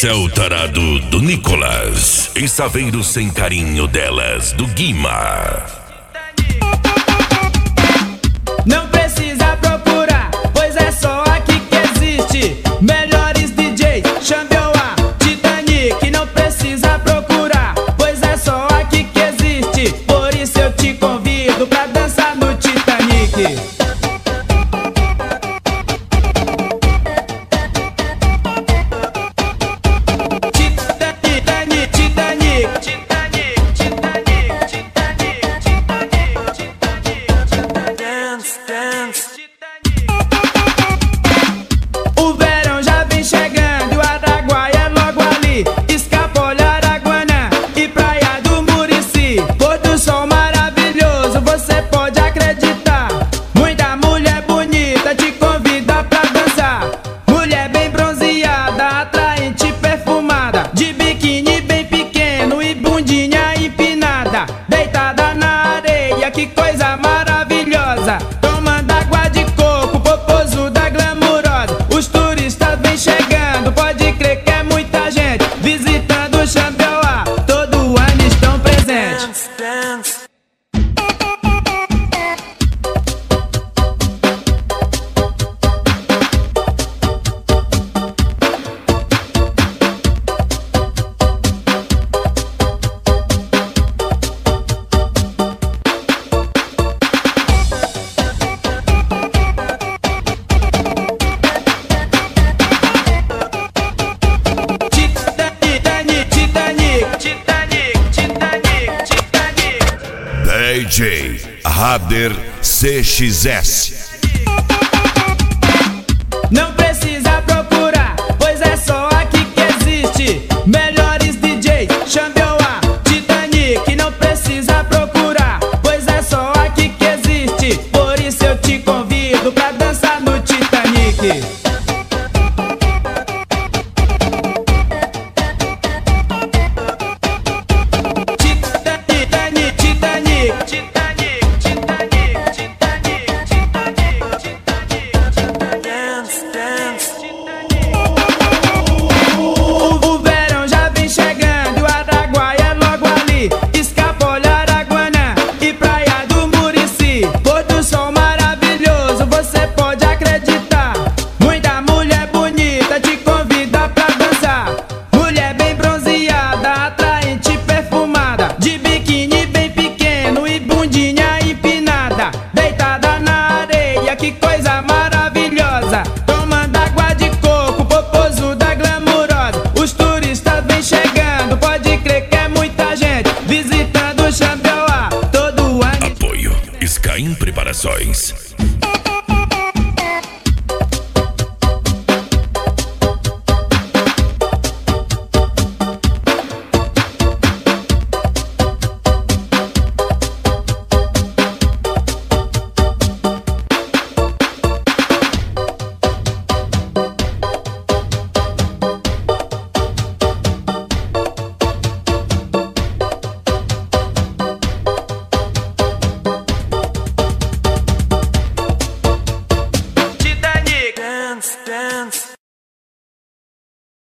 Esse é o tarado do Nicolas. Em Saveiro Sem Carinho Delas, do Guima. Não precisa procurar, pois é só aqui que existe. Melhores DJs, Xambioá, Titanic. Não precisa procurar, pois é só aqui que existe. Por isso eu te convido pra dançar no Titanic. O verão já vem chegando e o Araguaia é logo ali. Escapolha, Araguanã e Praia do Murici. Pôr do sol maravilhoso, você pode acreditar. Muita mulher bonita te convida pra dançar. Mulher bem bronzeada, atraente, perfumada, de biquíni bem pequeno e bundinha empinada, deitada na areia, que coisa maravilhosa. Tomando água de coco, popozuda glamurosa. Os turistas vêm chegando, pode crer que é muita gente visitando o Xambioá, todo ano estão presentes. DJ Rader CXS. Não precisa procurar, pois é só aqui que existe. Melhores DJs, Xambioá, Titanic. Não precisa procurar, pois é só aqui que existe. Por isso eu te convido pra dançar no Titanic. O verão já vem chegando e o Araguaia é logo ali. Escapolha, Araguanã e Praia do Murici. Pôr do sol maravilhoso, você pode acreditar. Muita mulher bonita te convida pra dançar. Mulher bem bronzeada, atraente, perfumada, de biquíni bem pequeno e bundinha empinada, deitada na areia, que coisa maravilhosa. Tomando água de coco, popozuda glamurosa. Os turistas vêm chegando, pode crer que é muita gente visitando o Xambioá, todo ano. Apoio Skyrim Preparações.